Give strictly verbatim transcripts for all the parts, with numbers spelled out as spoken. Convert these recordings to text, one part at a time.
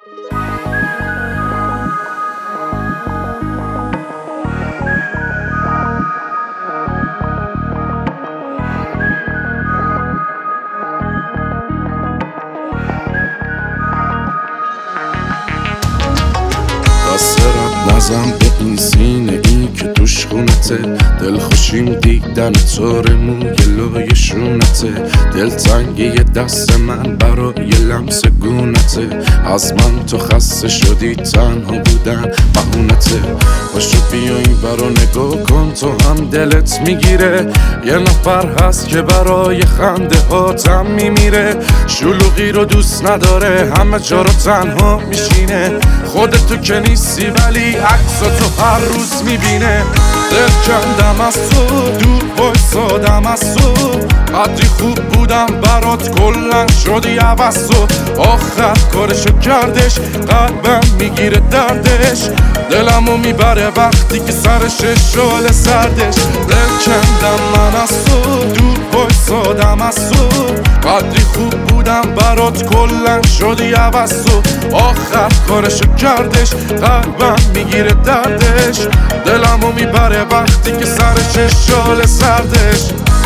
دسترت نزن به این سینه ای که توش خونته، دل خوشیم دیدن تار موی لای شونته، دل تنگی دست من برای لمس گونته، از من تو خسته شدی تنها بودن بهونته. باشو بیا این برا نگاه کن تو هم دلت میگیره، یه نفر هست که برای خنده هاتم میمیره، شلوغی رو دوست نداره همه جا رو تنها میشینه، خودتو که نیستی ولی عکساتو هر روز میبینه. دل کندم از تو دور وایسادم از تو، قدری خوب بودم برات کلن شدی عوض تو، آخر کارشو کردش قلبم میگیره دردش، دلمو میبره وقتی که سرش شال سردش. دل کندم من از تو دور وایسادم از تو، قدری خوب بودم برات کلن شدی عوض تو، آخر کارشو کردش قلبم میگیره دردش، دلمو میبره وقتی که سرش شال سردش.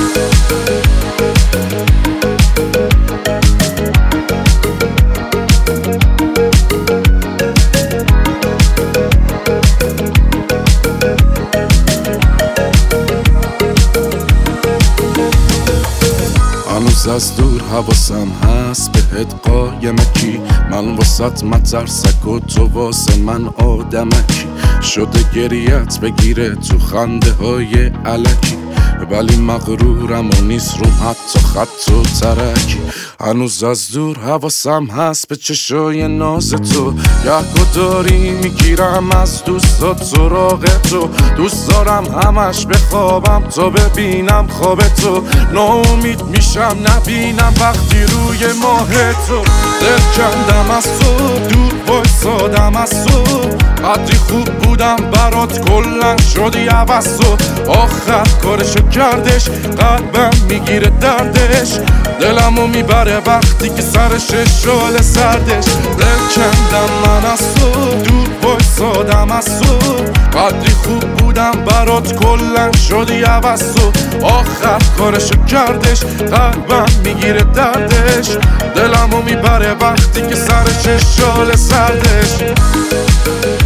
هنوز از دور حواسم هست بهت قایمکی، من واسط مترسک و تو واسه من آدمکی، شده گریت بگیره تو خنده های علکی، ولی مغرورم و نیست روم حتی خط و ترکی. هنوز از دور حواسم هست به چشای ناز تو، یه داری میگیرم از دوستات سراغ تو، دوست دارم همش بخوابم تا ببینم خواب تو، ناامید میشم نبینم وقتی روی ماه تو. دل کندم از تو دور وایسادم از تو، قدری خوب بودم برات کلن شدی عوض تو، آخر کارشو کردش قلبم میگیره دردش، دلمو میبره وقتی که سرش شال سردش. دل کندم من از تو دور وایسادم از تو، قدری خوب بودم برات کلن شدی عوض تو، آخر کارشو کردش قلبم میگیره دردش، دلمو میبره وقتی که سرش شال سردش.